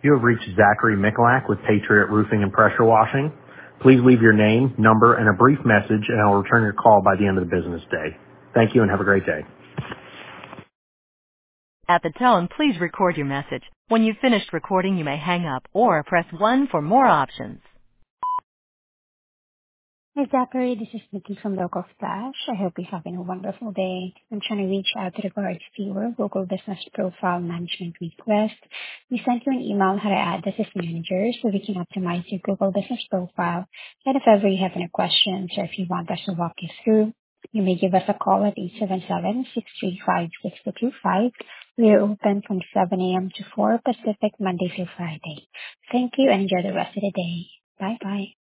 You have reached Zachary Mikulak with Patriot Roofing and Pressure Washing. Please leave your name, number, and a brief message, and I'll return your call by the end of the business day. Thank you and have a great day. At the tone, please record your message. When you've finished recording, you may hang up or press 1 for more options. Hi, Zachary. This is Nikki from Local Flash. I hope you're having a wonderful day. I'm trying to reach out to regards to your Google Business Profile Management request. We sent you an email on how to add this as manager so we can optimize your Google Business Profile. And if ever you have any questions or if you want us to walk you through, you may give us a call at 877-635-6225. We are open from 7 a.m. to 4 Pacific, Monday through Friday. Thank you and enjoy the rest of the day. Bye-bye.